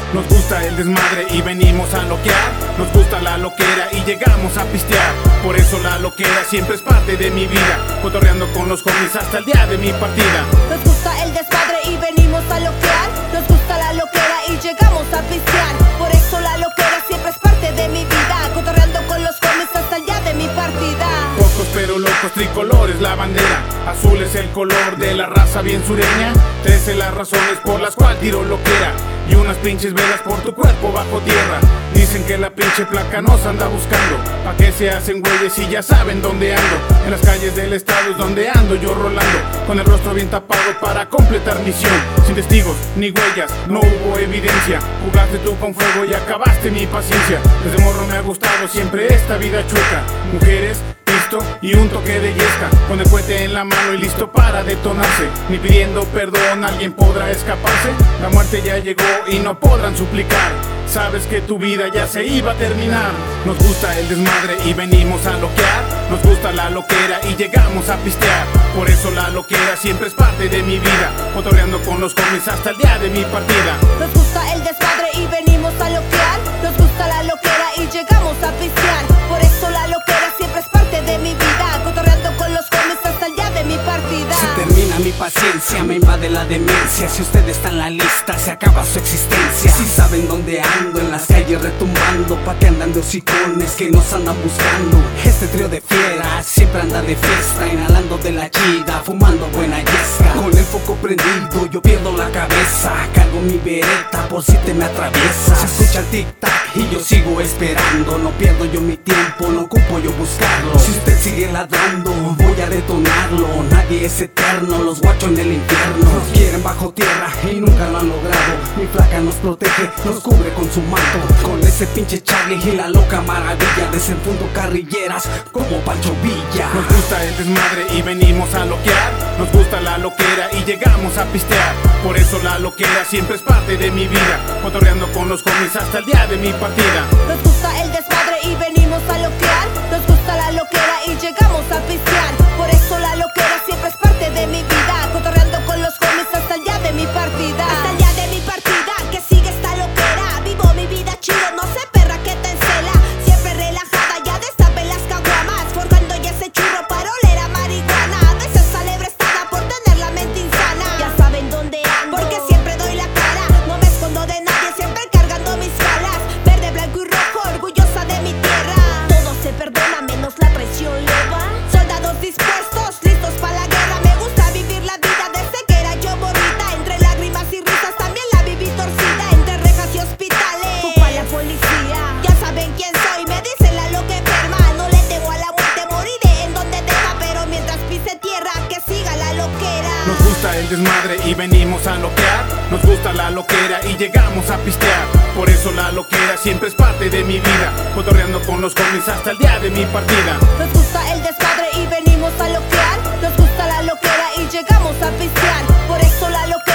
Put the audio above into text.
Nos gusta el desmadre y venimos a loquear. Nos gusta la loquera y llegamos a pistear. Por eso la loquera siempre es parte de mi vida, cotorreando con los homies hasta el día de mi partida. Nos gusta el desmadre y venimos a loquear. Nos gusta la loquera y llegamos a pistear. Por eso la loquera siempre es parte de mi vida, cotorreando con los homies hasta el día de mi partida. Pocos pero locos, tricolor es la bandera. Azul es el color de la raza bien sureña. 13 las razones por las cuales tiro loquera. Y unas pinches velas por tu cuerpo bajo tierra. Dicen que la pinche placa nos anda buscando. ¿Pa' qué se hacen güeyes si ya saben dónde ando? En las calles del estado es donde ando yo rolando, con el rostro bien tapado para completar misión. Sin testigos ni huellas, no hubo evidencia. Jugaste tú con fuego y acabaste mi paciencia. Desde morro me ha gustado siempre esta vida chueca. Mujeres, pisto y un toque de yesca, con el cohete en la mano y listo para detonarse. Ni pidiendo perdón alguien podrá escaparse. La muerte ya llegó y no podrán suplicar. Sabes que tu vida ya se iba a terminar. Nos gusta el desmadre y venimos a loquear. Nos gusta la loquera y llegamos a pistear. Por eso la loquera siempre es parte de mi vida, cotorreando con los homies hasta el día de mi partida. Nos gusta el desmadre y venimos a loquear. Nos gusta la loquera y llegamos a pistear. Por eso la loquera siempre es parte de mi vida, cotorreando con los homies hasta el día de mi partida. Se termina mi paciencia, me invade la demencia. Si usted está en la lista, se acaba su existencia. Si saben dónde ando, en las calles retumbando, pa' que andan de hocicones que nos andan buscando. Este trío de fieras siempre anda de fiesta, inhalando de la chida, fumando buena yesca. Con el foco prendido yo pierdo la cabeza, cargo mi bereta por si te me atraviesa. Se escucha el tic-tac y yo sigo esperando, no pierdo yo mi tiempo, no ocupo yo buscarlo. Si usted sigue ladrando, voy a detonarlo. Nadie es eterno, los guachos en el infierno nos quieren bajo tierra y nunca lo han logrado. Mi flaca nos protege, nos cubre con su manto. Con ese pinche Charlie y la loca maravilla, desenfundo carrilleras como Pancho Villa. Nos gusta el desmadre y venimos a loquear. Nos gusta la loquera y llegamos a pistear. Por eso la loquera siempre es parte de mi vida, cotorreando con los homies hasta el día de mi partida. Nos gusta el desmadre y venimos a loquear. Nos gusta la loquera y llegamos a pistear. Por eso la loquera siempre es parte de mi vida, cotorreando con los homies hasta el día de mi partida. Hasta el día de mi partida, que sigue esta loquera. Vivo mi vida chido, no sé perra que te encela. Siempre relajada, ya destapen las caguamas, forjando ya ese churro para oler a marihuana. A veces sale prestada por tener la mente insana. Ya saben dónde ando, porque siempre doy la cara. No me escondo de nadie, siempre cargando mis balas. Verde, blanco y rojo, orgullosa de mi tierra. Todo se perdona menos la presión leva. Soldados dispuestos, listos para la guerra. Me gusta vivir la vida desde que era yo morrita. Entre lágrimas y risas también la viví torcida, entre rejas y hospitales. Ocupa la policía, ya saben quién soy, me dicen la loca enferma. No le temo a la muerte, moriré en donde deba, pero mientras pise tierra, que siga la loquera. Nos gusta el desmadre y venimos a loquear. Nos gusta la loquera y llegamos a pistear. Por eso la loquera siempre es parte de mi vida, cotorreando con los homies hasta el día de mi partida. Nos gusta el desmadre y venimos a loquear. Nos gusta la loquera y llegamos a pistear. Por eso la loquera